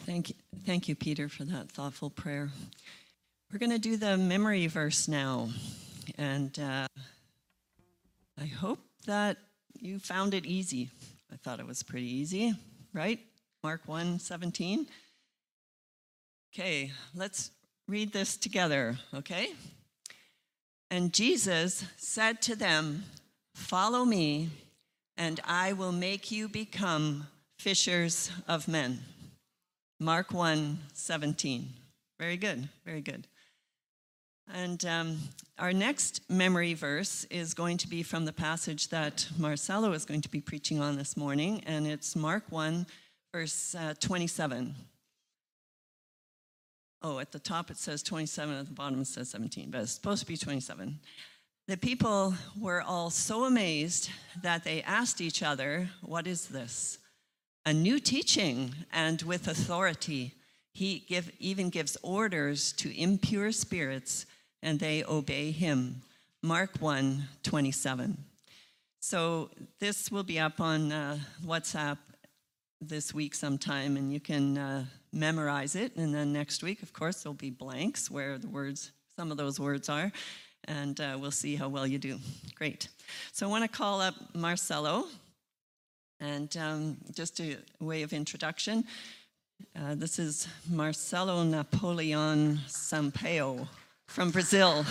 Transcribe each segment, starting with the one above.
Thank you, Peter, for that thoughtful prayer. We're going to do the memory verse now. And I hope that you found it easy. I thought it was pretty easy, right? Mark 1:17. Okay, let's read this together, okay? And Jesus said to them, "Follow me, and I will make you become fishers of men." Mark 1:17. Very good, very good. And our next memory verse is going to be from the passage that Marcelo is going to be preaching on this morning, and it's Mark 1, verse 27. Oh, at the top it says 27, at the bottom it says 17, but it's supposed to be 27. The people were all so amazed that they asked each other, "What is this? A new teaching, and with authority. He even gives orders to impure spirits, and they obey him." Mark 1:27. So this will be up on WhatsApp this week sometime, and you can memorize it. And then next week, of course, there'll be blanks where some of those words are, and we'll see how well you do. Great. So I want to call up Marcelo, and just a way of introduction. This is Marcelo Napoleon Sampaio from Brazil.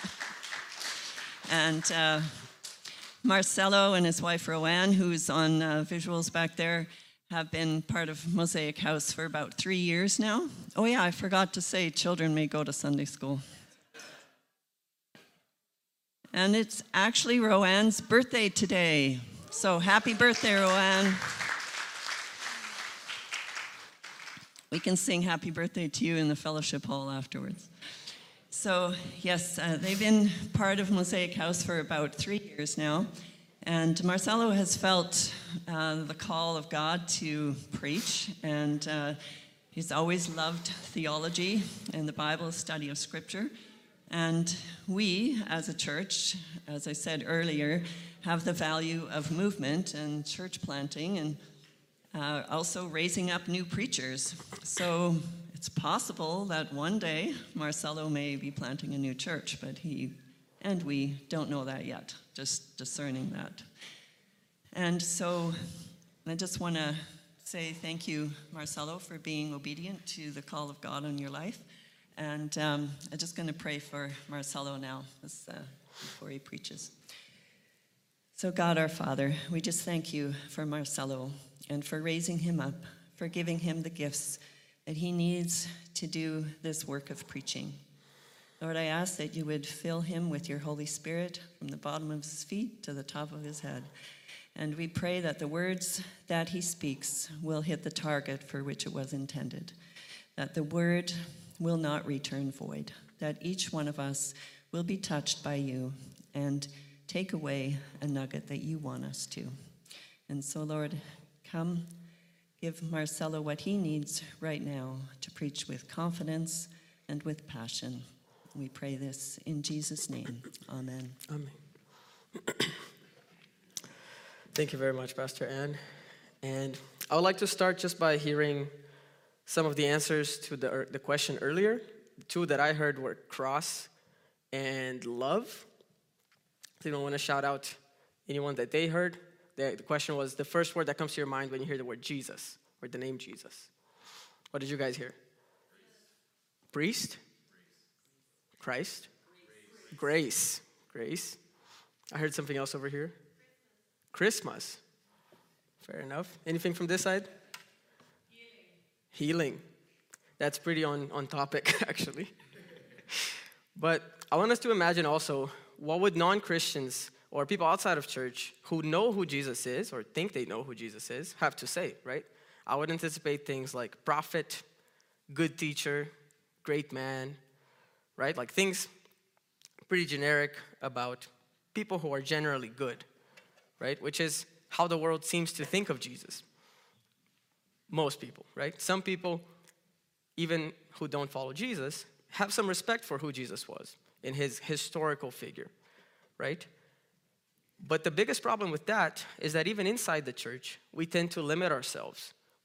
And Marcelo and his wife Roanne, who's on visuals back there, have been part of Mosaic House for about 3 years now. Oh yeah, I forgot to say, children may go to Sunday school. And it's actually Roanne's birthday today. So happy birthday, Roanne. We can sing happy birthday to you in the fellowship hall afterwards. So yes, they've been part of Mosaic House for about 3 years now. And Marcelo has felt the call of God to preach. And he's always loved theology and the Bible, study of Scripture. And we, as a church, as I said earlier, have the value of movement and church planting and also raising up new preachers. So it's possible that one day Marcelo may be planting a new church, but he and we don't know that yet, just discerning that. And so I just want to say thank you, Marcelo, for being obedient to the call of God on your life. And I'm just going to pray for Marcelo now before he preaches. So God, our Father, we just thank you for Marcelo and for raising him up, for giving him the gifts that he needs to do this work of preaching. Lord, I ask that you would fill him with your Holy Spirit from the bottom of his feet to the top of his head. And we pray that the words that he speaks will hit the target for which it was intended, that the word will not return void, that each one of us will be touched by you and take away a nugget that you want us to. And so, Lord, come, give Marcelo what he needs right now to preach with confidence and with passion. We pray this in Jesus' name. Amen. Amen. Thank you very much, Pastor Ann. And I would like to start just by hearing some of the answers to the question earlier. The two that I heard were cross and love. So I want to shout out anyone that they heard. The question was the first word that comes to your mind when you hear the word Jesus or the name Jesus. What did you guys hear? Priest? Christ? Grace. Grace. I heard something else over here. Christmas. Fair enough. Anything from this side? Healing. That's pretty on topic, actually. But I want us to imagine also, what would non-Christians or people outside of church who know who Jesus is or think they know who Jesus is have to say, right? I would anticipate things like prophet, good teacher, great man, right? Like things pretty generic about people who are generally good, right? Which is how the world seems to think of Jesus. Most people, right? Some people, even who don't follow Jesus, have some respect for who Jesus was in his historical figure, right? But the biggest problem with that is that even inside the church, we tend to limit ourselves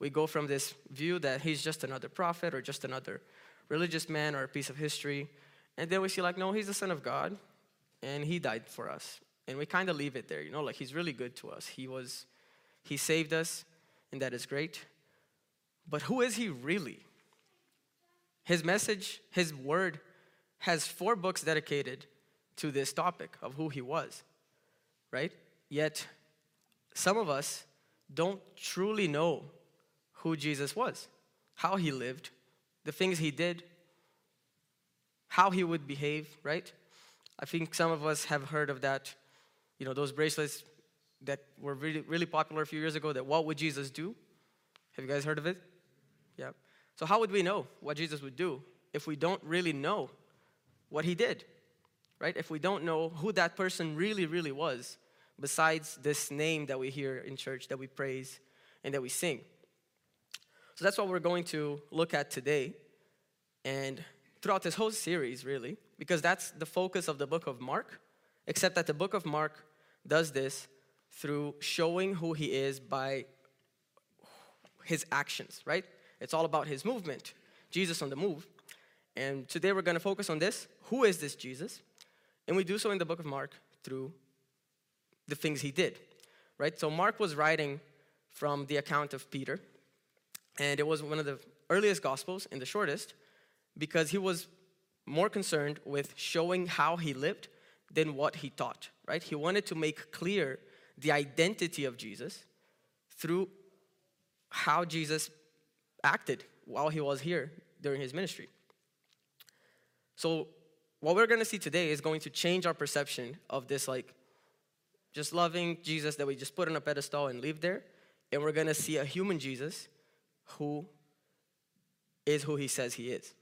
we go from this view that he's just another prophet or just another religious man or a piece of history. And then we see like, no, he's the Son of God and he died for us. And we kind of leave it there, you know, like he's really good to us. He saved us, and that is great. But who is he really? His message, his word has 4 books dedicated to this topic of who he was, right? Yet some of us don't truly know who Jesus was, how he lived, the things he did, how he would behave, right? I think some of us have heard of that, you know, those bracelets that were really, really popular a few years ago, that what would Jesus do? Have you guys heard of it? Yeah. So how would we know what Jesus would do if we don't really know what he did, right? If we don't know who that person really, really was, besides this name that we hear in church, that we praise, and that we sing. So that's what we're going to look at today, and throughout this whole series, really, because that's the focus of the book of Mark, except that the book of Mark does this through showing who he is by his actions, right? It's all about his movement, Jesus on the move. And today we're going to focus on this. Who is this Jesus? And we do so in the book of Mark through the things he did, right? So Mark was writing from the account of Peter, and it was one of the earliest gospels and the shortest, because he was more concerned with showing how he lived than what he taught, right? He wanted to make clear the identity of Jesus through how Jesus acted while he was here during his ministry. So what we're going to see today is going to change our perception of this, like, just loving Jesus that we just put on a pedestal and leave there. And we're going to see a human Jesus who is who he says he is.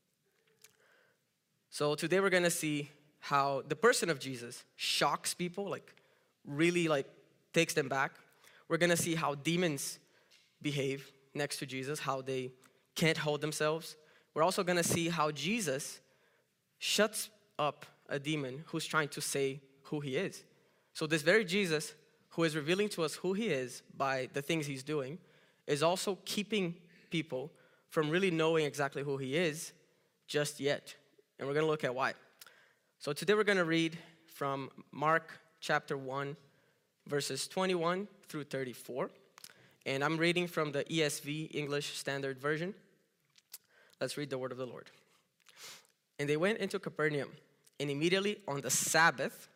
So today we're going to see how the person of Jesus shocks people, like really like takes them back. We're going to see how demons behave next to Jesus, how they can't hold themselves. We're also going to see how Jesus shuts up a demon who's trying to say who he is. So this very Jesus who is revealing to us who he is by the things he's doing is also keeping people from really knowing exactly who he is just yet. And we're going to look at why. So today we're going to read from Mark chapter 1, verses 21 through 34. And I'm reading from the ESV, English Standard Version. Let's read the word of the Lord. And they went into Capernaum, and immediately on the Sabbath.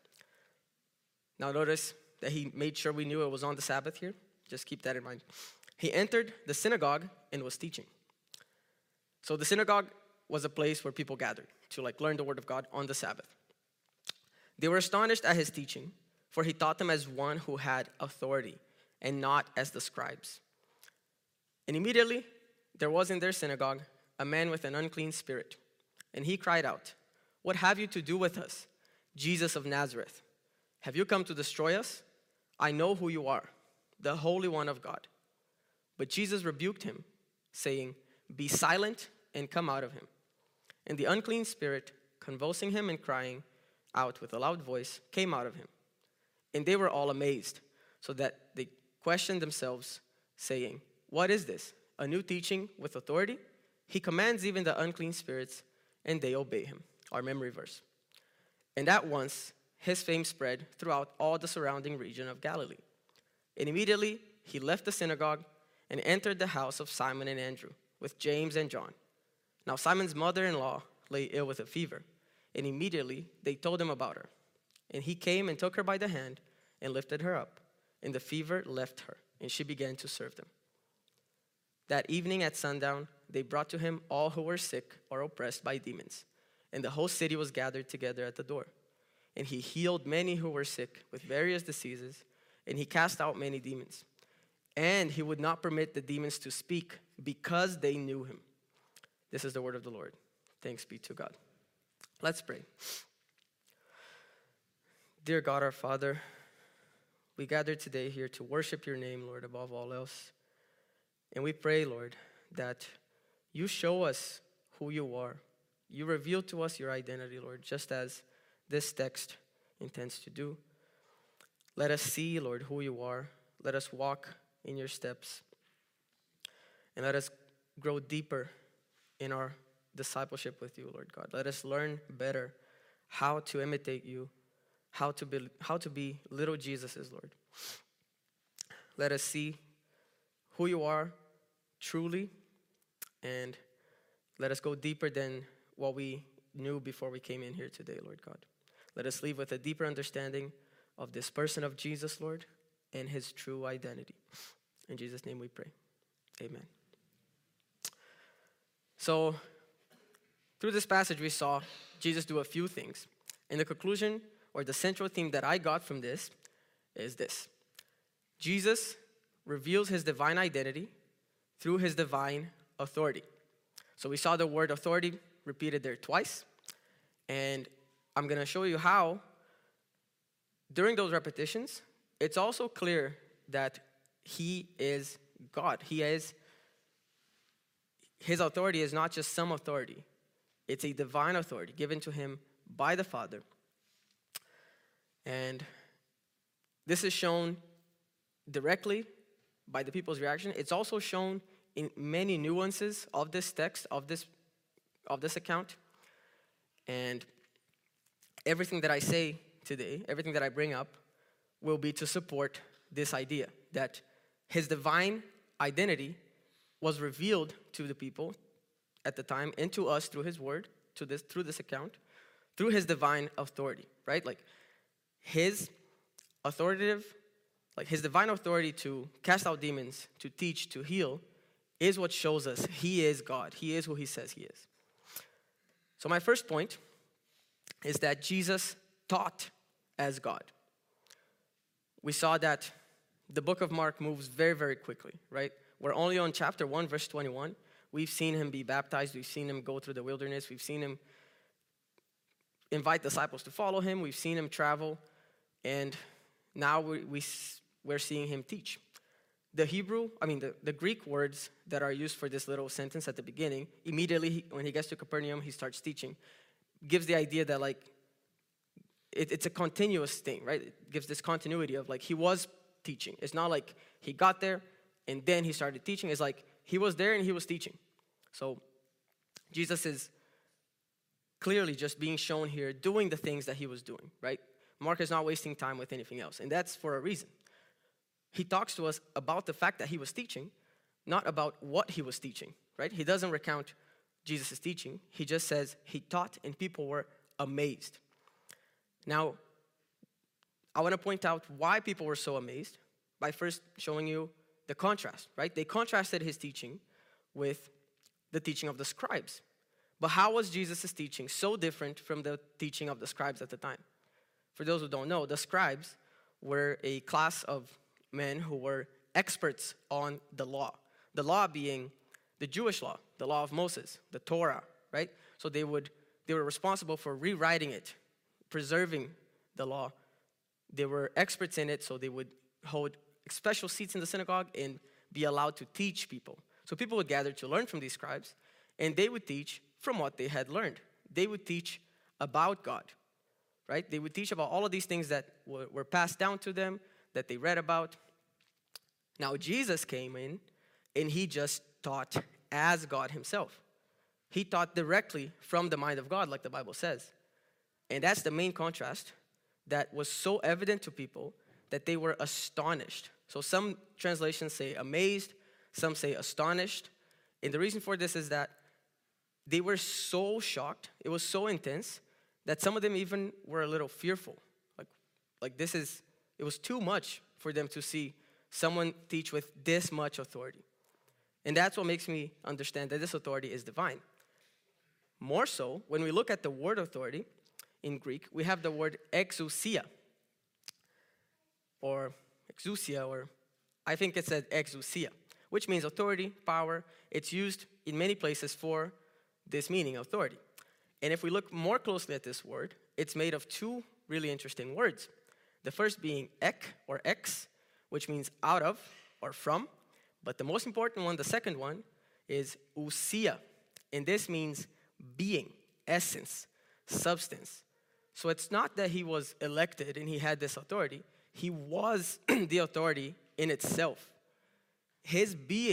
Now notice that he made sure we knew it was on the Sabbath here. Just keep that in mind. He entered the synagogue and was teaching. So the synagogue was a place where people gathered to learn the word of God on the Sabbath. They were astonished at his teaching, for he taught them as one who had authority and not as the scribes. And immediately there was in their synagogue a man with an unclean spirit. And he cried out, "What have you to do with us, Jesus of Nazareth? Have you come to destroy us? I know who you are, the Holy One of God." But Jesus rebuked him, saying, "Be silent and come out of him." And the unclean spirit, convulsing him and crying out with a loud voice, came out of him. And they were all amazed, so that they questioned themselves, saying, "What is this? A new teaching with authority? He commands even the unclean spirits, and they obey him." Our memory verse. And at once his fame spread throughout all the surrounding region of Galilee. And immediately he left the synagogue and entered the house of Simon and Andrew with James and John. Now Simon's mother-in-law lay ill with a fever, and immediately they told him about her. And he came and took her by the hand and lifted her up, and the fever left her, and she began to serve them. That evening at sundown, they brought to him all who were sick or oppressed by demons, and the whole city was gathered together at the door. And he healed many who were sick with various diseases, and he cast out many demons. And he would not permit the demons to speak because they knew him. This is the word of the Lord. Thanks be to God. Let's pray. Dear God, our Father, we gather today here to worship your name, Lord, above all else. And we pray, Lord, that you show us who you are. You reveal to us your identity, Lord, just as this text intends to do. Let us see, Lord, who you are. Let us walk in your steps. And let us grow deeper in our discipleship with you, Lord God. Let us learn better how to imitate you, how to be little Jesuses, Lord. Let us see who you are truly, and let us go deeper than what we knew before we came in here today, Lord God. Let us leave with a deeper understanding of this person of Jesus, Lord, and his true identity. In Jesus' name we pray. Amen. So, through this passage, we saw Jesus do a few things. And the conclusion, or the central theme that I got from this, is this. Jesus reveals his divine identity through his divine authority. So we saw the word authority repeated there twice. And I'm going to show you how, during those repetitions, it's also clear that he is God. His authority is not just some authority. It's a divine authority given to him by the Father. And this is shown directly by the people's reaction. It's also shown in many nuances of this text, of this account. And everything that I say today, everything that I bring up, will be to support this idea that his divine identity was revealed to the people at the time and to us through his word, through this account, through his divine authority, right? Like his divine authority to cast out demons, to teach, to heal, is what shows us he is God. He is who he says he is. So my first point is that Jesus taught as God. We saw that the book of Mark moves very, very quickly, right? We're only on chapter 1, verse 21. We've seen him be baptized. We've seen him go through the wilderness. We've seen him invite disciples to follow him. We've seen him travel. And now we're seeing him teach. The Greek words that are used for this little sentence at the beginning, immediately when he gets to Capernaum, he starts teaching, gives the idea that it's a continuous thing, right? It gives this continuity of he was teaching. It's not like he got there and then he started teaching. It's like he was there and he was teaching. So Jesus is clearly just being shown here doing the things that he was doing, right? Mark is not wasting time with anything else, and that's for a reason. He talks to us about the fact that he was teaching, not about what he was teaching, right? He doesn't recount Jesus' teaching. He just says he taught and people were amazed. Now, I want to point out why people were so amazed by first showing you the contrast, right? They contrasted his teaching with the teaching of the scribes. But how was Jesus' teaching so different from the teaching of the scribes at the time? For those who don't know, the scribes were a class of men who were experts on the law being the Jewish law, the law of Moses, the Torah, right? So they were responsible for rewriting it, preserving the law. They were experts in it, so they would hold special seats in the synagogue and be allowed to teach people. So people would gather to learn from these scribes, and they would teach from what they had learned. They would teach about God, right? They would teach about all of these things that were passed down to them, that they read about. Now Jesus came in, and he just taught as God himself. He taught directly from the mind of God, like the Bible says. And that's the main contrast that was so evident to people that they were astonished. So some translations say amazed, some say astonished. And the reason for this is that they were so shocked, it was so intense, that some of them even were a little fearful. It was too much for them to see someone teach with this much authority. And that's what makes me understand that this authority is divine. More so, when we look at the word authority in Greek, we have the word exousia, or I think it said exousia, which means authority, power. It's used in many places for this meaning, authority. And if we look more closely at this word, it's made of two really interesting words. The first being ek, or ex, which means out of, or from. But the most important one, the second one, is ousia. And this means being, essence, substance. So it's not that he was elected and he had this authority. He was the authority in itself. His being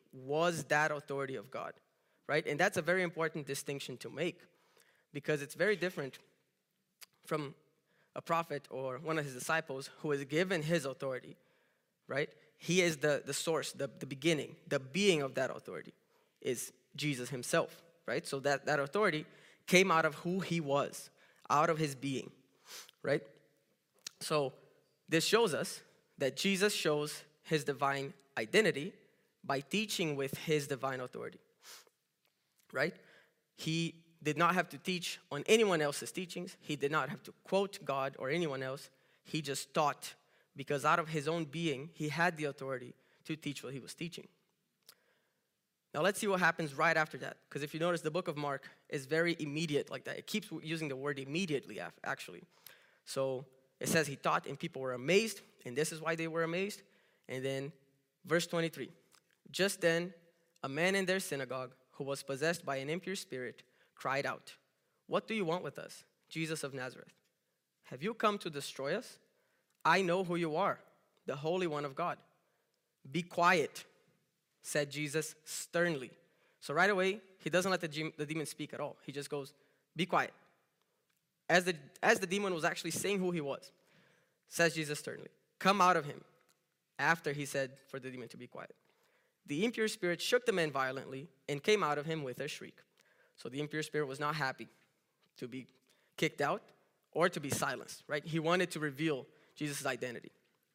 was that authority of God, right? And that's a very important distinction to make because it's very different from a prophet or one of his disciples who is given his authority, right? He is the source, the beginning, the being of that authority is Jesus himself, right? So that authority came out of who he was, out of his being, right? So this shows us that Jesus shows his divine identity by teaching with his divine authority, right? He did not have to teach on anyone else's teachings. He did not have to quote God or anyone else. He just taught because out of his own being, he had the authority to teach what he was teaching. Now let's see what happens right after that. Because if you notice, the book of Mark is very immediate like that. It keeps using the word immediately, actually. So it says he taught and people were amazed, and this is why they were amazed. And then verse 23, just then a man in their synagogue who was possessed by an impure spirit cried out, "What do you want with us, Jesus of Nazareth? Have you come to destroy us? I know who you are, the Holy One of God." "Be quiet," said Jesus sternly. So right away, he doesn't let the demon speak at all. He just goes, "Be quiet." As the demon was actually saying who he was, says Jesus sternly, "Come out of him," after he said for the demon to be quiet. The impure spirit shook the man violently and came out of him with a shriek. So the impure spirit was not happy to be kicked out or to be silenced, right? He wanted to reveal Jesus' identity.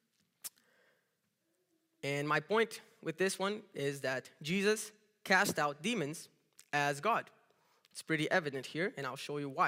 And my point with this one is that Jesus cast out demons as God. It's pretty evident here, and I'll show you why.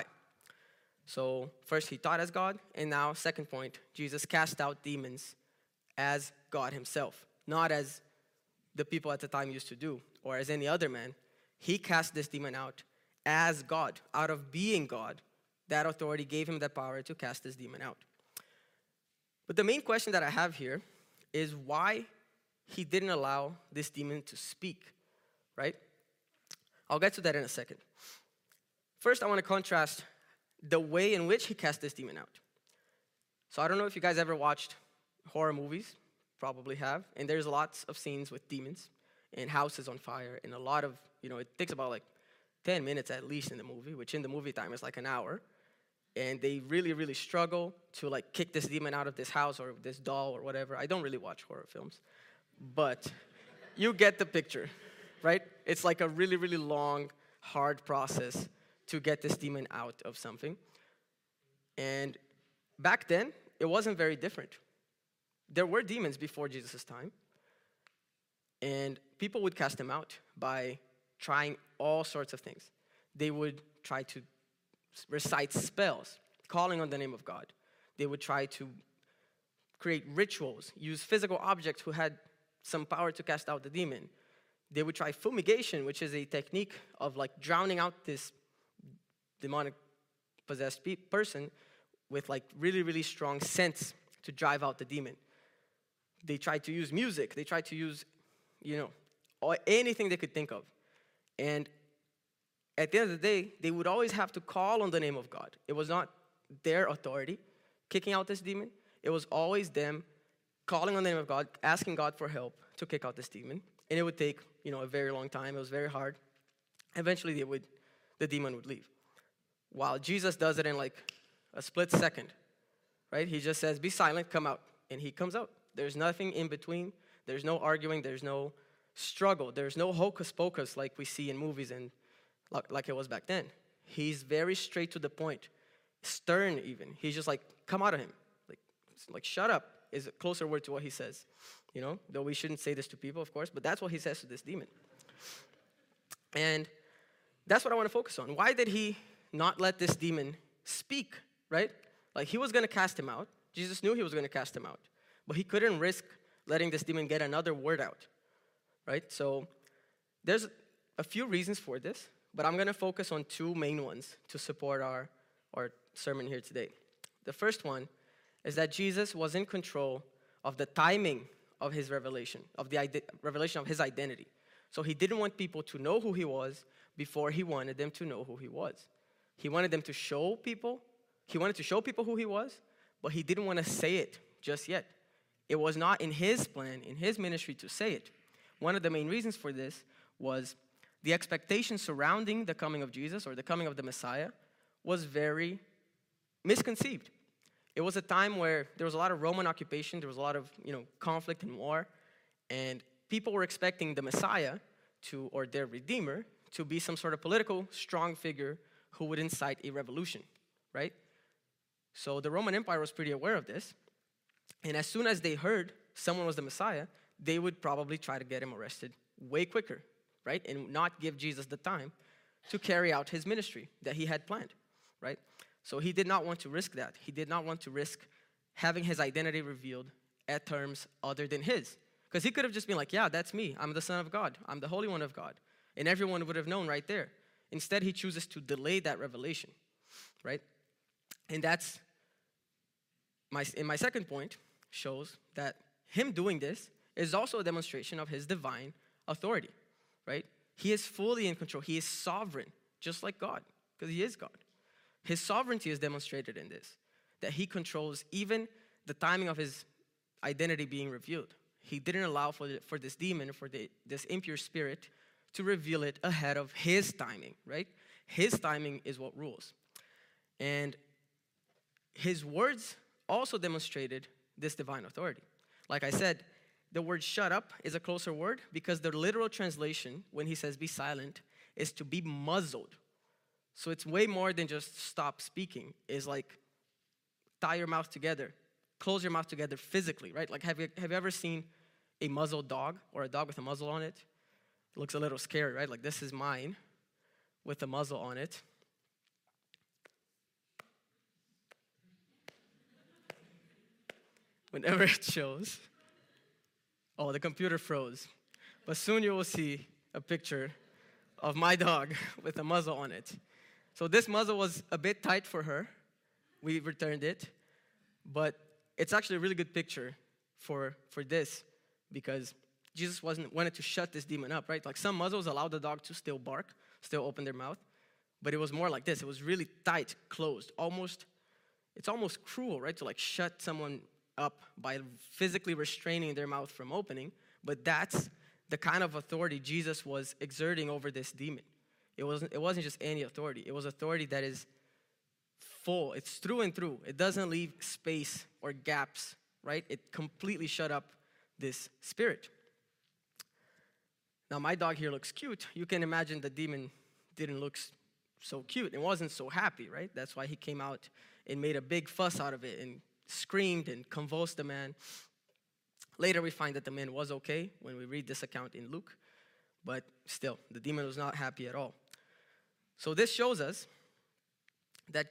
So first, he taught as God, and now, second point, Jesus cast out demons as God himself, not as the people at the time used to do, or as any other man. He cast this demon out as God, out of being God. That authority gave him the power to cast this demon out. But the main question that I have here is why he didn't allow this demon to speak, right? I'll get to that in a second. First, I want to contrast the way in which he cast this demon out. So I don't know if you guys ever watched horror movies, probably have, and there's lots of scenes with demons and houses on fire and a lot of, it takes about like 10 minutes at least in the movie, which in the movie time is like an hour. And they really, really struggle to like kick this demon out of this house or this doll or whatever. I don't really watch horror films, but you get the picture, right? It's like a really, really long, hard process to get this demon out of something. And back then, it wasn't very different. There were demons before Jesus' time, and people would cast them out by trying all sorts of things. They would try to recite spells, calling on the name of God. They would try to create rituals, use physical objects who had some power to cast out the demon. They would try fumigation, which is a technique of like drowning out this demonic possessed person with like really, really strong scents to drive out the demon. They tried to use music. They tried to use, anything they could think of. And at the end of the day, they would always have to call on the name of God. It was not their authority kicking out this demon. It was always them calling on the name of God, asking God for help to kick out this demon. And it would take, a very long time. It was very hard. Eventually, the demon would leave. While Jesus does it in like a split second, right? He just says, "Be silent, come out." And he comes out. There's nothing in between. There's no arguing. There's no struggle. There's no hocus pocus like we see in movies and like it was back then. He's very straight to the point, stern even. He's just like, "Come out of him." Like shut up is a closer word to what he says. Though we shouldn't say this to people, of course, but that's what he says to this demon. And that's what I want to focus on. Why did he not let this demon speak, right? Like he was going to cast him out. Jesus knew he was going to cast him out. But he couldn't risk letting this demon get another word out, right? So there's a few reasons for this, but I'm going to focus on two main ones to support our sermon here today. The first one is that Jesus was in control of the timing of his revelation, of the revelation of his identity. So he didn't want people to know who he was before he wanted them to know who he was. He wanted them to show people, he wanted to show people who he was, but he didn't want to say it just yet. It was not in his plan, in his ministry to say it. One of the main reasons for this was the expectation surrounding the coming of Jesus or the coming of the Messiah was very misconceived. It was a time where there was a lot of Roman occupation, there was a lot of conflict and war, and people were expecting the Messiah or their Redeemer to be some sort of political, strong figure who would incite a revolution, right? So the Roman Empire was pretty aware of this, and as soon as they heard someone was the Messiah, they would probably try to get him arrested way quicker, right? And not give Jesus the time to carry out his ministry that he had planned, right? So he did not want to risk that. He did not want to risk having his identity revealed at terms other than his. Because he could have just been like, yeah, that's me. I'm the Son of God. I'm the Holy One of God. And everyone would have known right there. Instead, he chooses to delay that revelation, right? And that's, in my second point, shows that him doing this is also a demonstration of his divine authority, right? He is fully in control. He is sovereign, just like God, because he is God. His sovereignty is demonstrated in this, that he controls even the timing of his identity being revealed. He didn't allow for this demon, for this impure spirit, to reveal it ahead of his timing, right? His timing is what rules. And his words also demonstrated this divine authority. Like I said, the word shut up is a closer word because the literal translation, when he says be silent, is to be muzzled. So it's way more than just stop speaking. It's like tie your mouth together, close your mouth together physically, right? Like have you ever seen a muzzled dog or a dog with a muzzle on it? It looks a little scary, right? Like this is mine with a muzzle on it. Whenever it shows, oh, the computer froze. But soon you will see a picture of my dog with a muzzle on it. So this muzzle was a bit tight for her. We returned it. But it's actually a really good picture for this because Jesus wanted to shut this demon up, right? Like some muzzles allow the dog to still bark, still open their mouth. But it was more like this. It was really tight, closed. It's almost cruel, right? To like shut someone up by physically restraining their mouth from opening. But that's the kind of authority Jesus was exerting over this demon. It wasn't just any authority. It was authority that is full. It's through and through. It doesn't leave space or gaps, right? It completely shut up this spirit. Now, my dog here looks cute. You can imagine the demon didn't look so cute. It wasn't so happy, right? That's why he came out and made a big fuss out of it and screamed and convulsed the man. Later, we find that the man was okay when we read this account in Luke. But still, the demon was not happy at all. So this shows us that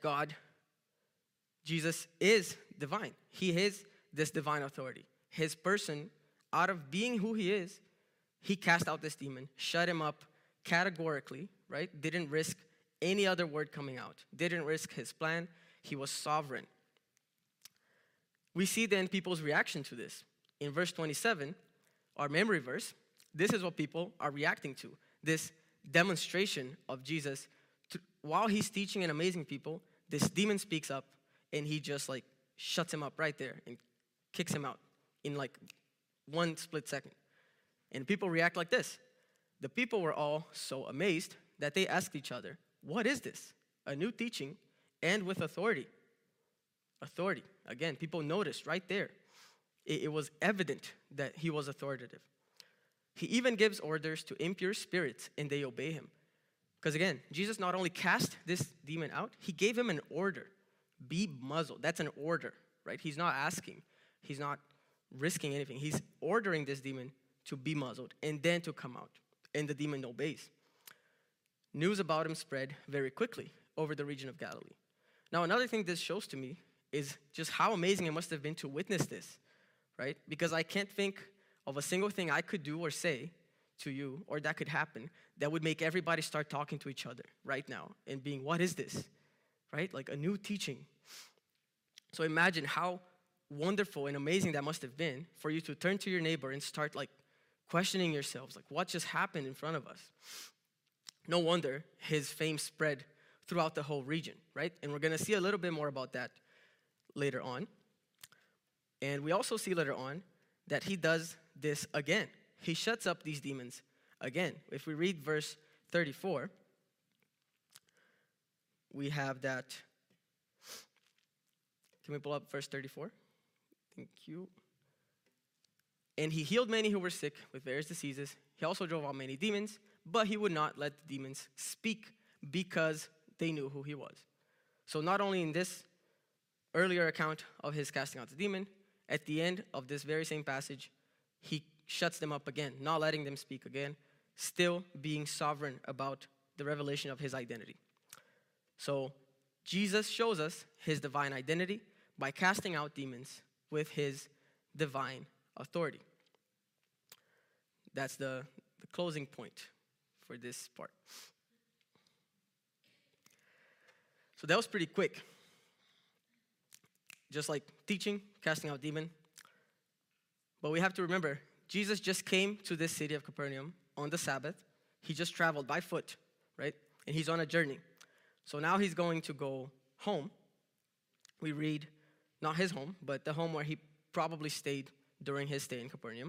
Jesus is divine. He is this divine authority. His person, out of being who he is, he cast out this demon, shut him up categorically, right? Didn't risk any other word coming out. Didn't risk his plan. He was sovereign. We see then people's reaction to this. In verse 27, our memory verse, this is what people are reacting to. This demonstration of Jesus. While he's teaching and amazing people, this demon speaks up and he just like shuts him up right there and kicks him out in like one split second. And people react like this. The people were all so amazed that they asked each other, what is this? A new teaching and with authority. Authority. Again, people noticed right there. It was evident that he was authoritative. He even gives orders to impure spirits and they obey him. Because again, Jesus not only cast this demon out, he gave him an order. Be muzzled. That's an order, right? He's not asking. He's not risking anything. He's ordering this demon to be muzzled and then to come out. And the demon obeys. News about him spread very quickly over the region of Galilee. Now, another thing this shows to me is just how amazing it must have been to witness this, right? Because I can't think of a single thing I could do or say to you, or that could happen, that would make everybody start talking to each other right now and being, what is this? Right? Like a new teaching. So imagine how wonderful and amazing that must have been for you to turn to your neighbor and start like questioning yourselves, like what just happened in front of us? No wonder his fame spread throughout the whole region, right? And we're going to see a little bit more about that later on. And we also see later on that he does this again. he shuts up these demons again. If we read verse 34, we have that. Can we pull up verse 34? Thank you. And he healed many who were sick with various diseases. He also drove out many demons, but he would not let the demons speak because they knew who he was. So not only in this earlier account of his casting out the demon, at the end of this very same passage, he shuts them up again, not letting them speak again, still being sovereign about the revelation of his identity. So Jesus shows us his divine identity by casting out demons with his divine authority. That's the closing point for this part. So that was pretty quick. Just like teaching, casting out demon. But we have to remember, Jesus just came to this city of Capernaum on the Sabbath. He just traveled by foot, right? And he's on a journey. So now he's going to go home. We read, not his home, but the home where he probably stayed during his stay in Capernaum.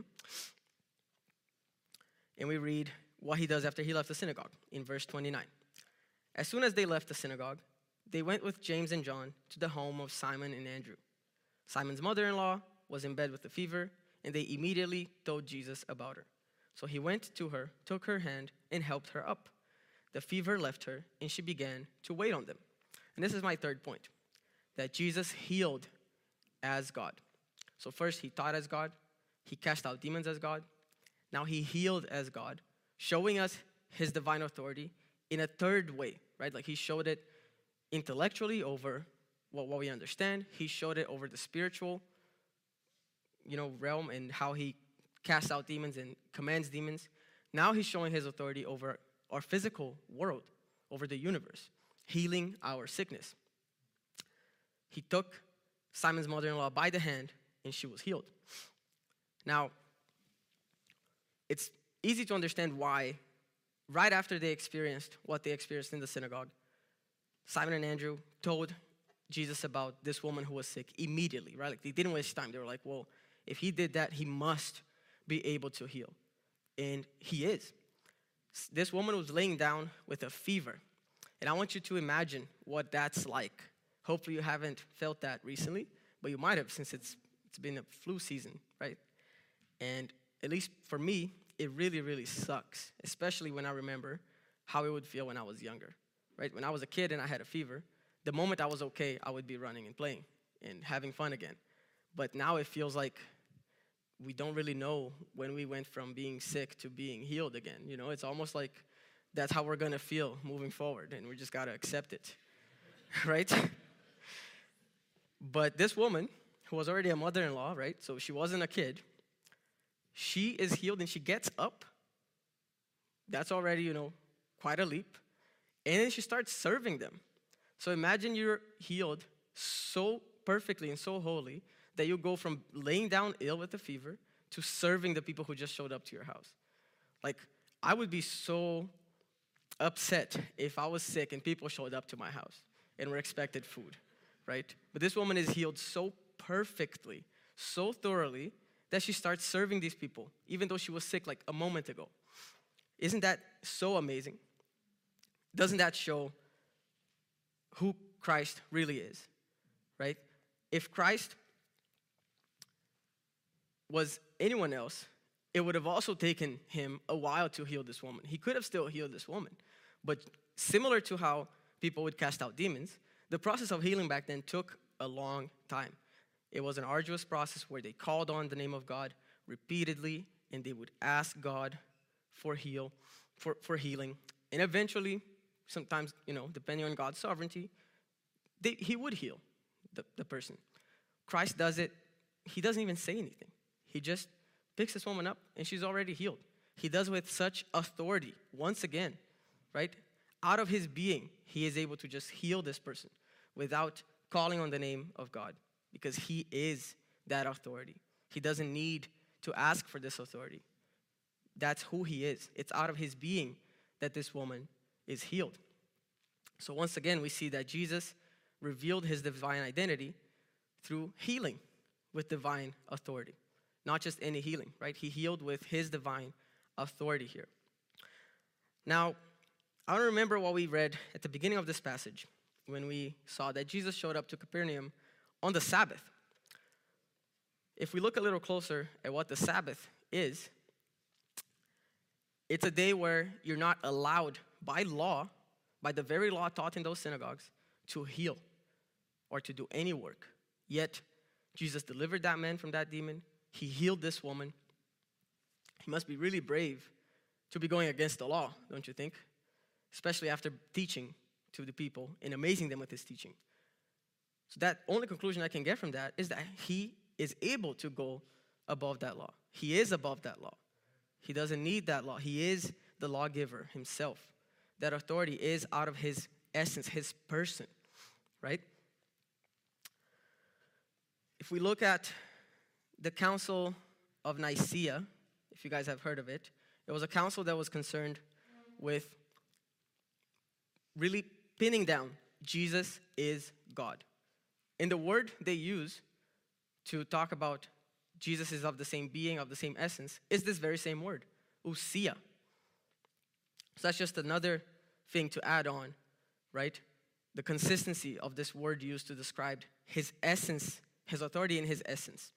And we read what he does after he left the synagogue in verse 29. As soon as they left the synagogue, they went with James and John to the home of Simon and Andrew. Simon's mother-in-law was in bed with a fever, and they immediately told Jesus about her. So he went to her, took her hand, and helped her up. The fever left her, and she began to wait on them. And this is my third point, that Jesus healed as God. So first, he taught as God. He cast out demons as God. Now he healed as God, showing us his divine authority in a third way, right? Like he showed it intellectually over what we understand. He showed it over the spiritual, realm and how he casts out demons and commands demons. Now he's showing his authority over our physical world, over the universe, healing our sickness. He took Simon's mother-in-law by the hand, and she was healed. Now, it's easy to understand why, right after they experienced what they experienced in the synagogue, Simon and Andrew told Jesus about this woman who was sick immediately, right? Like they didn't waste time. They were like, well, if he did that, he must be able to heal. And he is. This woman was laying down with a fever. And I want you to imagine what that's like. Hopefully you haven't felt that recently, but you might have since it's been a flu season, right? And at least for me, it really, really sucks, especially when I remember how it would feel when I was younger, right? When I was a kid and I had a fever, the moment I was okay, I would be running and playing and having fun again. But now it feels like we don't really know when we went from being sick to being healed again. It's almost like that's how we're going to feel moving forward, and we just got to accept it, right? But this woman, who was already a mother-in-law, right? So she wasn't a kid. She is healed, and she gets up. That's already, quite a leap. And then she starts serving them. So imagine you're healed so perfectly and so wholly that you go from laying down ill with a fever to serving the people who just showed up to your house. Like, I would be so upset if I was sick and people showed up to my house and were expected food, right? But this woman is healed so perfectly, so thoroughly, that she starts serving these people, even though she was sick like a moment ago. Isn't that so amazing? Doesn't that show who Christ really is, right? If Christ was anyone else, it would have also taken him a while to heal this woman. He could have still healed this woman. But similar to how people would cast out demons, the process of healing back then took a long time. It was an arduous process where they called on the name of God repeatedly, and they would ask God for healing. And eventually, sometimes, depending on God's sovereignty, he would heal the person. Christ does it. He doesn't even say anything. He just picks this woman up, and she's already healed. He does with such authority, once again, right? Out of his being, he is able to just heal this person without calling on the name of God, because he is that authority. He doesn't need to ask for this authority. That's who he is. It's out of his being that this woman is healed. So once again, we see that Jesus revealed his divine identity through healing with divine authority. not just any healing, right? He healed with his divine authority here. Now, I want to remember what we read at the beginning of this passage when we saw that Jesus showed up to Capernaum on the Sabbath. If we look a little closer at what the Sabbath is, it's a day where you're not allowed by law, by the very law taught in those synagogues, to heal or to do any work. Yet, Jesus delivered that man from that demon. He healed this woman. He must be really brave to be going against the law, don't you think? Especially after teaching to the people and amazing them with his teaching. So that only conclusion I can get from that is that he is able to go above that law. He is above that law. He doesn't need that law. He is the lawgiver himself. That authority is out of his essence, his person, right? If we look at the Council of Nicaea, if you guys have heard of it, it was a council that was concerned with really pinning down Jesus is God. And the word they use to talk about Jesus is of the same being, of the same essence, is this very same word, ousia. So that's just another thing to add on, right? The consistency of this word used to describe his essence, his authority in his essence.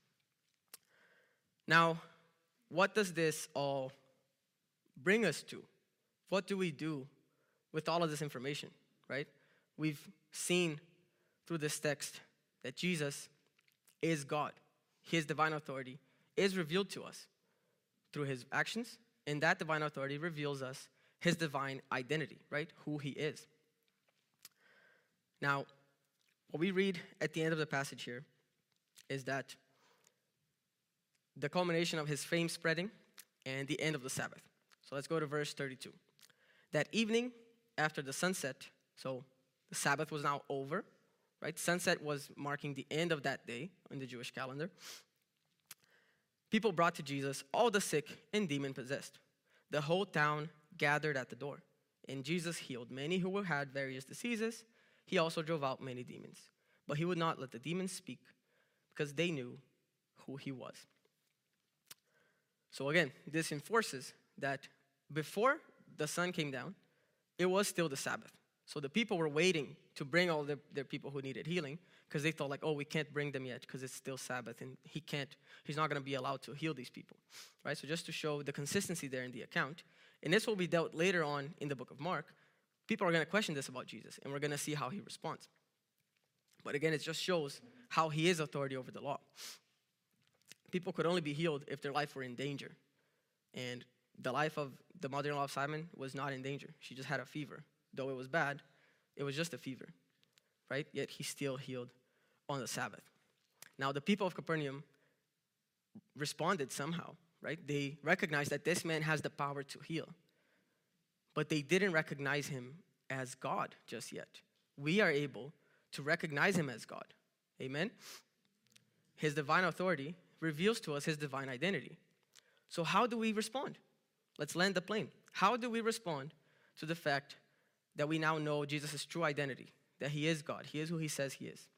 Now, what does this all bring us to? What do we do with all of this information, right? We've seen through this text that Jesus is God. His divine authority is revealed to us through his actions, and that divine authority reveals us his divine identity, right? Who he is. Now, what we read at the end of the passage here is that the culmination of his fame spreading and the end of the Sabbath. So let's go to verse 32. That evening, after the sunset, so the Sabbath was now over, right? Sunset was marking the end of that day in the Jewish calendar. People brought to Jesus all the sick and demon-possessed. The whole town gathered at the door, and Jesus healed many who had various diseases. He also drove out many demons, but he would not let the demons speak because they knew who he was. So again, this enforces that before the sun came down, it was still the Sabbath. So the people were waiting to bring all their people who needed healing because they thought like, oh, we can't bring them yet because it's still Sabbath and he's not going to be allowed to heal these people, right? So just to show the consistency there in the account, and this will be dealt later on in the book of Mark, people are going to question this about Jesus and we're going to see how he responds. But again, it just shows how he is authority over the law. People could only be healed if their life were in danger. And the life of the mother-in-law of Simon was not in danger. She just had a fever. Though it was bad, it was just a fever, right? Yet he still healed on the Sabbath. Now, the people of Capernaum responded somehow, right? They recognized that this man has the power to heal. But they didn't recognize him as God just yet. We are able to recognize him as God. Amen? His divine authority reveals to us his divine identity. So how do we respond? Let's land the plane. How do we respond to the fact that we now know Jesus' true identity, that he is God, he is who he says he is?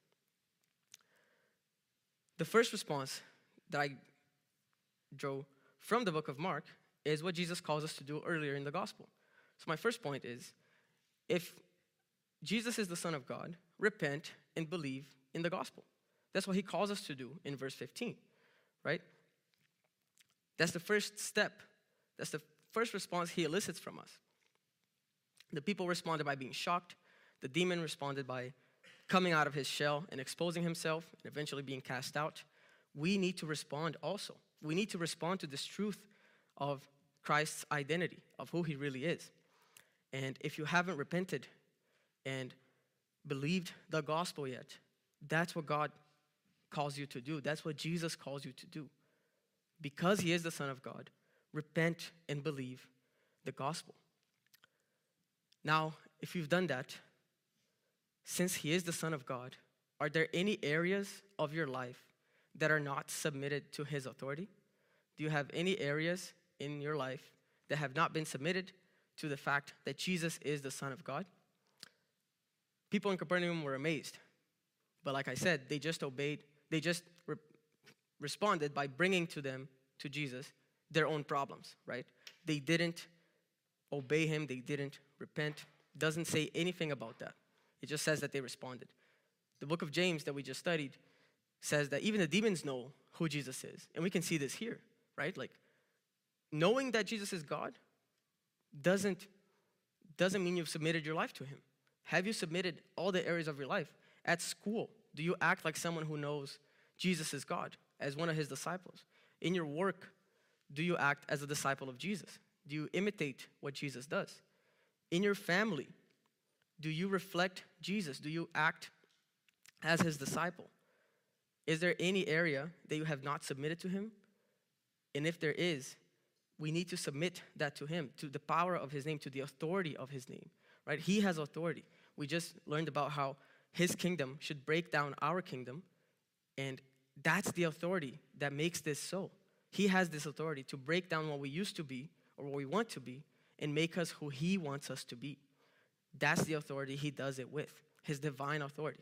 The first response that I drew from the book of Mark is what Jesus calls us to do earlier in the gospel. So my first point is, if Jesus is the Son of God, repent and believe in the gospel. That's what he calls us to do in verse 15, right? That's the first step. That's the first response he elicits from us. The people responded by being shocked. The demon responded by coming out of his shell and exposing himself and eventually being cast out. We need to respond also. We need to respond to this truth of Christ's identity, of who he really is. And if you haven't repented and believed the gospel yet, that's what God calls you to do. That's what Jesus calls you to do. Because he is the Son of God, repent and believe the gospel. Now, if you've done that, since he is the Son of God, are there any areas of your life that are not submitted to his authority? Do you have any areas in your life that have not been submitted to the fact that Jesus is the Son of God? People in Capernaum were amazed. But like I said, they just obeyed, they just responded by bringing to Jesus their own problems, right? They didn't obey him, they didn't repent. It doesn't say anything about that. It just says that they responded. The book of James that we just studied says that even the demons know who Jesus is. And we can see this here, right? Like, knowing that Jesus is God doesn't mean you've submitted your life to him. Have you submitted all the areas of your life? At school, do you act like someone who knows Jesus is God, as one of his disciples? In your work, do you act as a disciple of Jesus? Do you imitate what Jesus does? In your family, do you reflect Jesus? Do you act as his disciple? Is there any area that you have not submitted to him? And if there is, we need to submit that to him, to the power of his name, to the authority of his name, right? He has authority. We just learned about how his kingdom should break down our kingdom, and that's the authority that makes this so. He has this authority to break down what we used to be or what we want to be and make us who he wants us to be. That's the authority he does it with, his divine authority.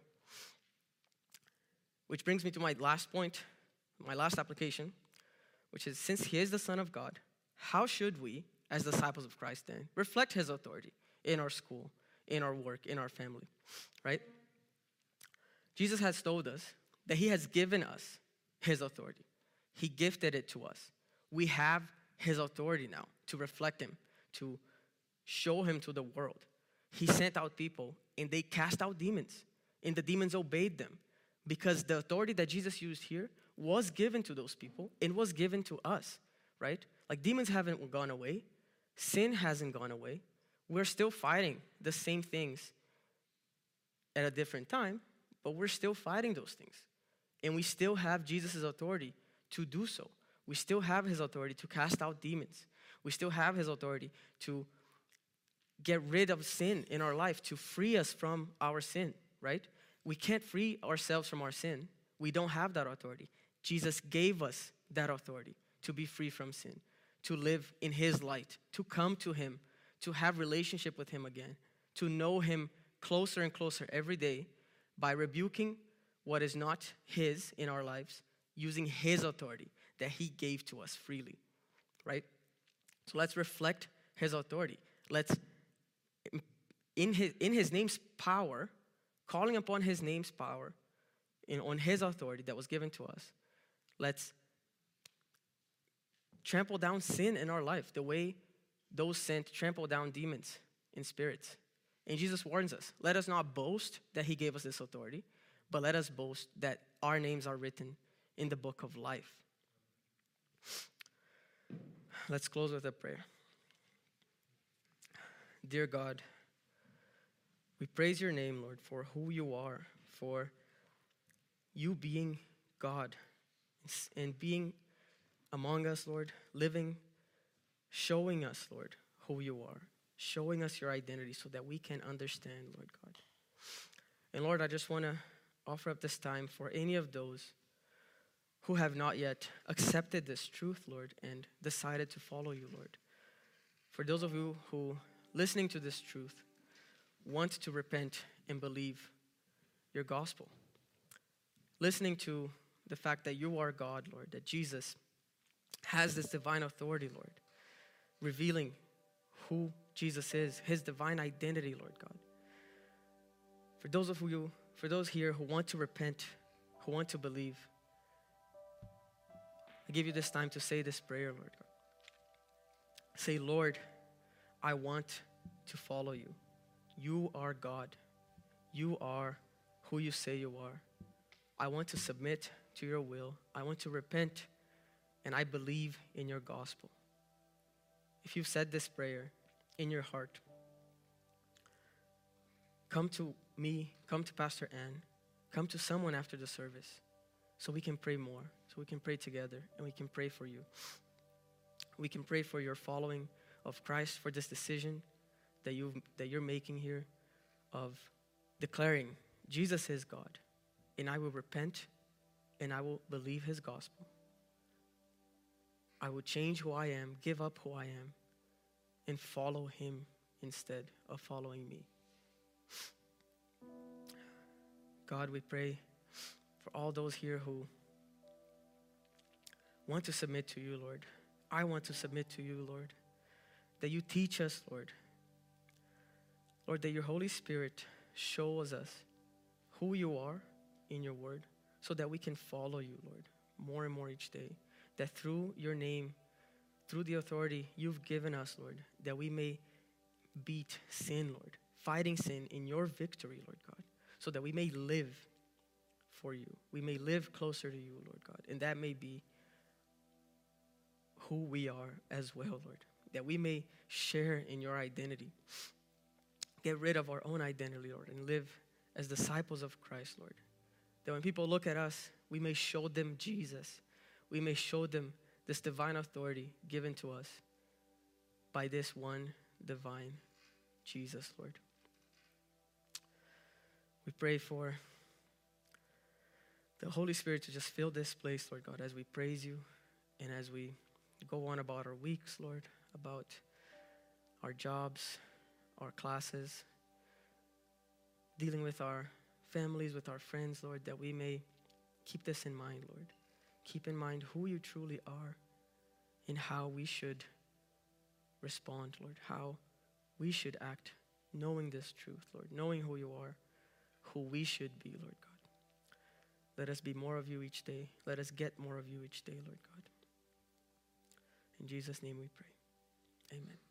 Which brings me to my last point, my last application, which is, since he is the Son of God, how should we, as disciples of Christ then, reflect his authority in our school, in our work, in our family, right? Jesus has told us that he has given us his authority. He gifted it to us. We have his authority now to reflect him, to show him to the world. He sent out people and they cast out demons, and the demons obeyed them, because the authority that Jesus used here was given to those people and was given to us, right? Like, demons haven't gone away. Sin hasn't gone away. We're still fighting the same things at a different time, but we're still fighting those things. And we still have Jesus' authority to do so. We still have his authority to cast out demons. We still have his authority to get rid of sin in our life, to free us from our sin, right? We can't free ourselves from our sin. We don't have that authority. Jesus gave us that authority to be free from sin, to live in his light, to come to him, to have relationship with him again, to know him closer and closer every day by rebuking what is not his in our lives, using his authority that he gave to us freely, right? So let's reflect his authority. Let's, in his name's power, calling upon his name's power, on his authority that was given to us, let's trample down sin in our life the way those sent trample down demons and spirits. And Jesus warns us, let us not boast that he gave us this authority, but let us boast that our names are written in the book of life. Let's close with a prayer. Dear God, we praise your name, Lord, for who you are, for you being God and being among us, Lord, living, showing us, Lord, who you are, showing us your identity so that we can understand, Lord God. And Lord, I just want to offer up this time for any of those who have not yet accepted this truth, Lord, and decided to follow you, Lord. For those of you who, listening to this truth, want to repent and believe your gospel, listening to the fact that you are God, Lord, that Jesus has this divine authority, Lord, revealing who Jesus is, his divine identity, Lord God. For those here who want to repent, who want to believe, I give you this time to say this prayer, Lord God. Say, Lord, I want to follow you. You are God. You are who you say you are. I want to submit to your will. I want to repent, and I believe in your gospel. If you've said this prayer in your heart, come to me, come to Pastor Ann, come to someone after the service so we can pray more, so we can pray together, and we can pray for you. We can pray for your following of Christ, for this decision that you're making here of declaring Jesus is God, and I will repent and I will believe his gospel. I will change who I am, give up who I am, and follow him instead of following me. God, we pray for all those here who want to submit to you, Lord. I want to submit to you, Lord. That you teach us, Lord. Lord, that your Holy Spirit shows us who you are in your word so that we can follow you, Lord, more and more each day. That through your name, through the authority you've given us, Lord, that we may beat sin, Lord, fighting sin in your victory, Lord God, so that we may live for you. We may live closer to you, Lord God, and that may be who we are as well, Lord, that we may share in your identity. Get rid of our own identity, Lord, and live as disciples of Christ, Lord. That when people look at us, we may show them Jesus. We may show them this divine authority given to us by this one divine Jesus, Lord. We pray for the Holy Spirit to just fill this place, Lord God, as we praise you and as we go on about our weeks, Lord, about our jobs, our classes, dealing with our families, with our friends, Lord, that we may keep this in mind, Lord. Keep in mind who you truly are and how we should respond, Lord, how we should act, knowing this truth, Lord, knowing who you are, who we should be, Lord God. Let us be more of you each day. Let us get more of you each day, Lord God. In Jesus' name we pray. Amen.